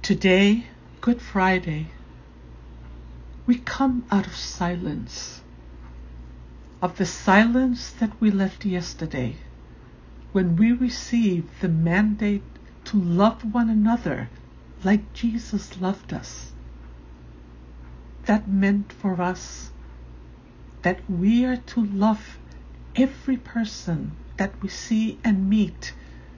Today, Good Friday, we come out of silence, of the silence that we left yesterday, when we received the mandate to love one another like Jesus loved us. That meant for us that we are to love every person that we see and meet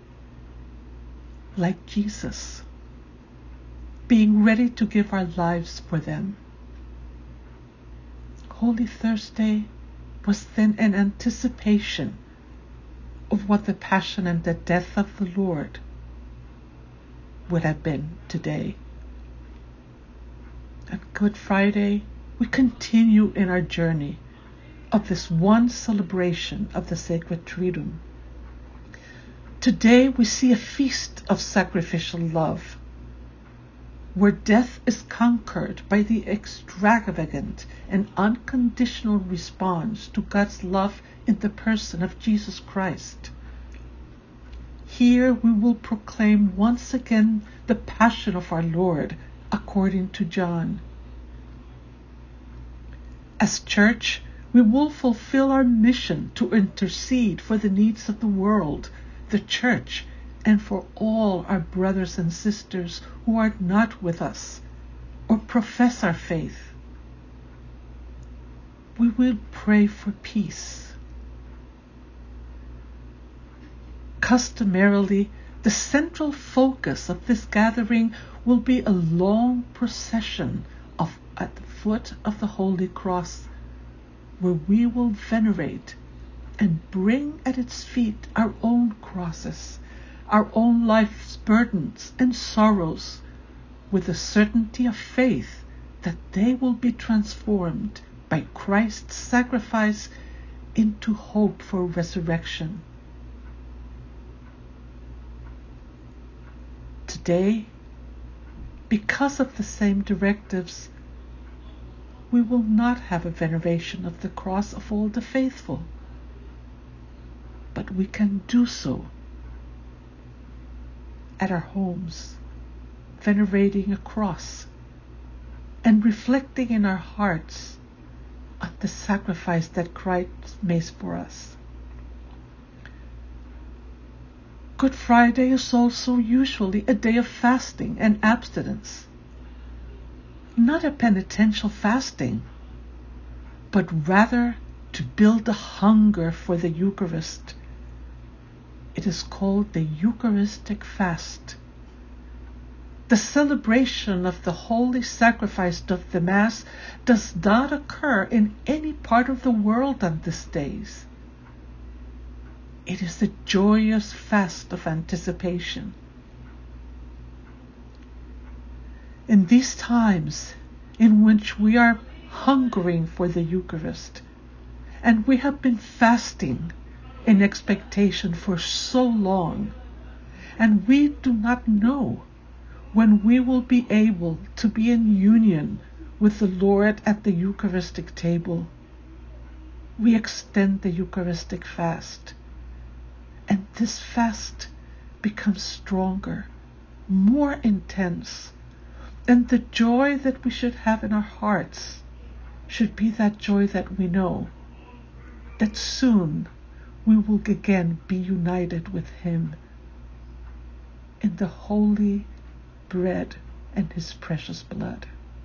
like Jesus, being ready to give our lives for them. Holy Thursday was then an anticipation of what the passion and the death of the Lord would have been today. On Good Friday, we continue in our journey of this one celebration of the Sacred Triduum. Today we see a feast of sacrificial love, where death is conquered by the extravagant and unconditional response to God's love in the person of Jesus Christ. Here we will proclaim once again the passion of our Lord according to John. As church, we will fulfill our mission to intercede for the needs of the world, the church, and for all our brothers and sisters who are not with us or profess our faith. We will pray for peace. Customarily, the central focus of this gathering will be a long procession at the foot of the Holy Cross, where we will venerate and bring at its feet our own crosses, our own life's burdens and sorrows, with the certainty of faith that they will be transformed by Christ's sacrifice into hope for resurrection. Today, because of the same directives, we will not have a veneration of the cross of all the faithful, but we can do so at our homes, venerating a cross and reflecting in our hearts on the sacrifice that Christ made for us. Good Friday is also usually a day of fasting and abstinence. Not a penitential fasting, but rather to build a hunger for the Eucharist. It is called the Eucharistic fast. The celebration of the holy sacrifice of the Mass does not occur in any part of the world on these days. It is a joyous fast of anticipation. In these times in which we are hungering for the Eucharist, and we have been fasting in expectation for so long, and we do not know when we will be able to be in union with the Lord at the Eucharistic table, we extend the Eucharistic fast, and this fast becomes stronger, more intense, and the joy that we should have in our hearts should be that joy that we know that soon we will again be united with Him in the holy bread and His precious blood.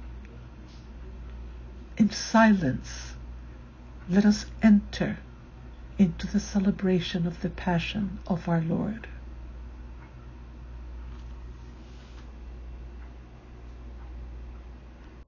In silence, let us enter into the celebration of the Passion of our Lord.